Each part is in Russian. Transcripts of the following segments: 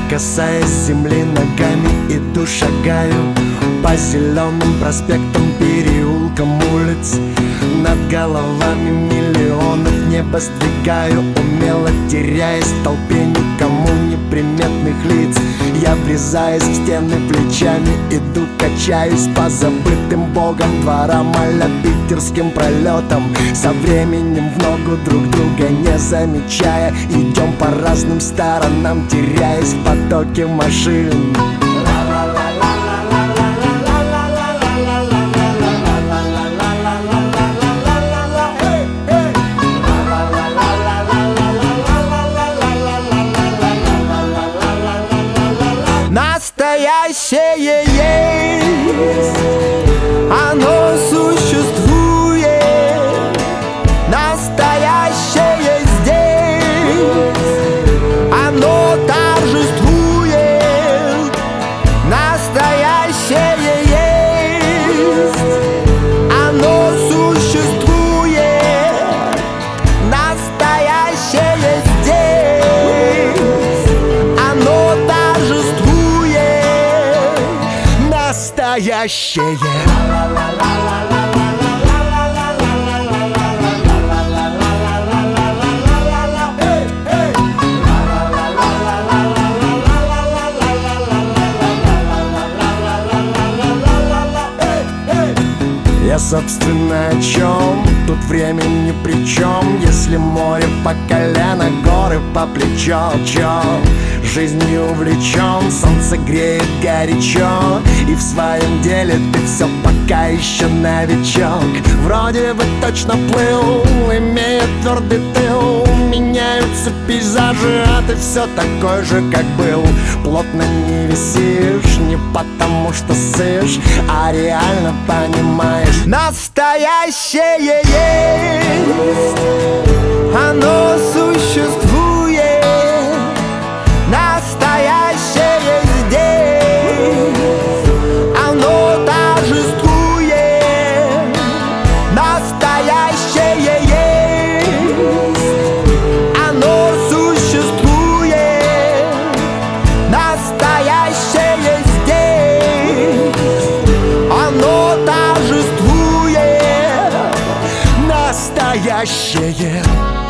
касаясь земли ногами, иду, шагаю по зеленым проспектам, переулкам улиц. Над головами миллионов небо сдвигаю, умело теряясь в толпе никому неприметных лиц. Я врезаюсь в стены плечами, иду, качаюсь по забытым богом дворам, а-ля питерским пролетам. Со временем в ногу друг друга не замечая, идем по разным сторонам, теряясь в потоке машин. Настоящее есть, оно существует. Настоящее здесь, оно торжествует. Настоящее есть, оно существует. Настоящее здесь, оно торжествует. Настоящее. Я, собственно, о чем? Тут время ни при чем. Если море по колено, горы по плечо, чё? Жизнью увлечен, солнце греет горячо, и в своем деле ты все пока еще новичок. Вроде бы точно плыл, имея твердый тыл. Меняются пейзажи, а ты все такой же, как был. Плотно не висишь, не потому что ссышь, а реально понимаешь. Настоящее есть, оно существует. Настоящее здесь, оно торжествует. Настоящее есть, оно существует. Настоящее здесь, оно торжествует. Настоящее.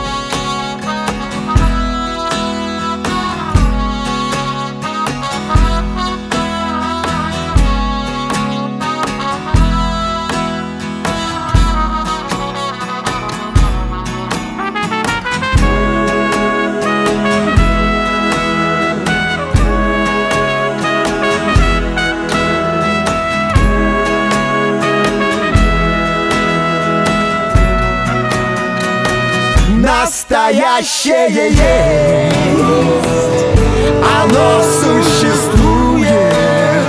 Настоящее есть, оно существует.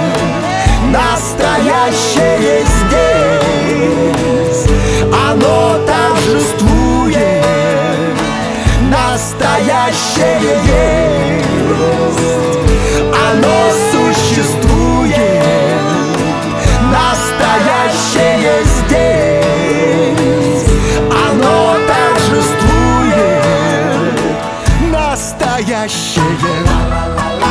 Настоящее здесь, оно торжествует. Настоящее есть, оно существует. Настоящее здесь, оно торжествует. Настоящее.